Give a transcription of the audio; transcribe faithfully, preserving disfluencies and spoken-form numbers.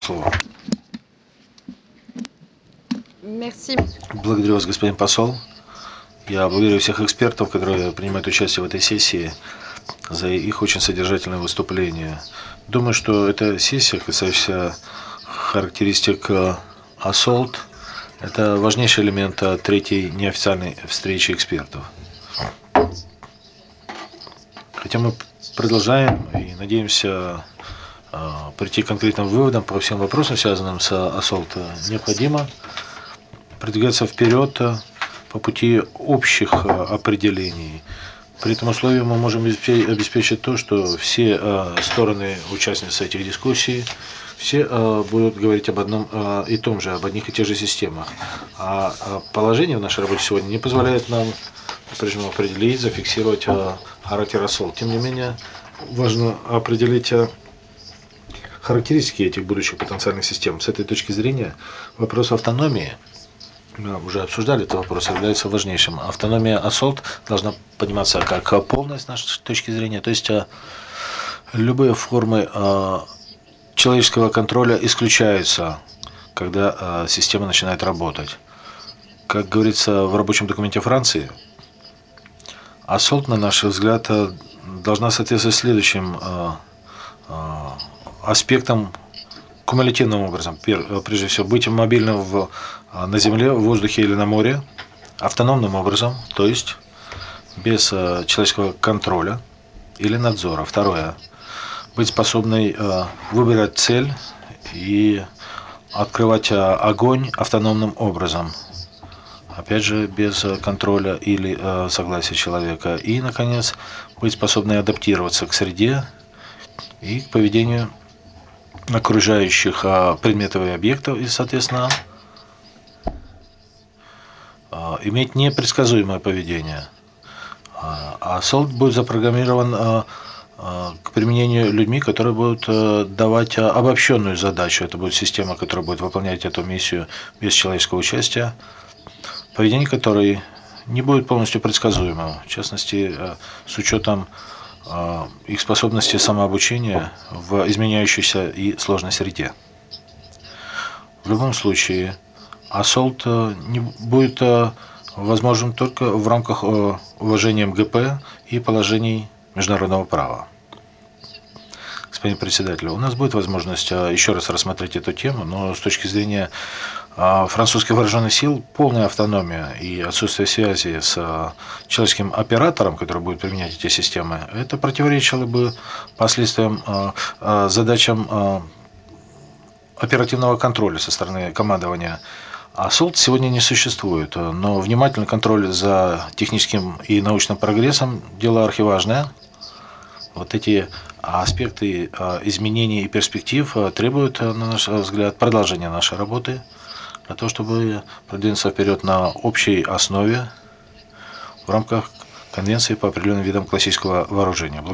Слово. Merci. Благодарю вас, господин посол. Я благодарю всех экспертов, которые принимают участие в этой сессии, за их очень содержательное выступление. Думаю, что эта сессия, касающаяся характеристик Assault, это важнейший элемент третьей неофициальной встречи экспертов. Хотя мы продолжаем и надеемся прийти к конкретным выводам по всем вопросам, связанным с Assault, необходимо продвигаться вперед по пути общих определений. При этом условии мы можем обеспечить то, что все стороны, участницы этих дискуссий, все будут говорить об одном и том же, об одних и тех же системах. А положение в нашей работе сегодня не позволяет нам прежде определить, зафиксировать характер Assault. Тем не менее, важно определить характеристики этих будущих потенциальных систем. С этой точки зрения вопрос автономии, мы уже обсуждали этот вопрос, является важнейшим. Автономия Assault должна пониматься как полная с нашей точки зрения, то есть любые формы человеческого контроля исключаются, когда система начинает работать. Как говорится в рабочем документе Франции, Assault, на наш взгляд, должна соответствовать следующим аспектам кумулятивным образом. Прежде всего, быть мобильным в, на земле, в воздухе или на море, автономным образом, то есть без человеческого контроля или надзора. Второе. Быть способной выбирать цель и открывать огонь автономным образом. Опять же, без контроля или согласия человека. И, наконец, быть способной адаптироваться к среде и к поведению окружающих предметов и объектов, и, соответственно, иметь непредсказуемое поведение. А Assault будет запрограммирован к применению людьми, которые будут давать обобщенную задачу. Это будет система, которая будет выполнять эту миссию без человеческого участия, поведение которой не будет полностью предсказуемым, в частности, с учетом их способности самообучения в изменяющейся и сложной среде. В любом случае, Assault не будет возможен только в рамках уважения МГП и положений международного права. Господин председатель, у нас будет возможность еще раз рассмотреть эту тему, но с точки зрения французских вооруженных сил полная автономия и отсутствие связи с человеческим оператором, который будет применять эти системы, это противоречило бы последствиям, задачам оперативного контроля со стороны командования. Assault сегодня не существует, но внимательный контроль за техническим и научным прогрессом – дело архиважное. Вот эти аспекты изменений и перспектив требуют, на наш взгляд, продолжения нашей работы для того, чтобы продвинуться вперед на общей основе в рамках Конвенции по определенным видам классического вооружения.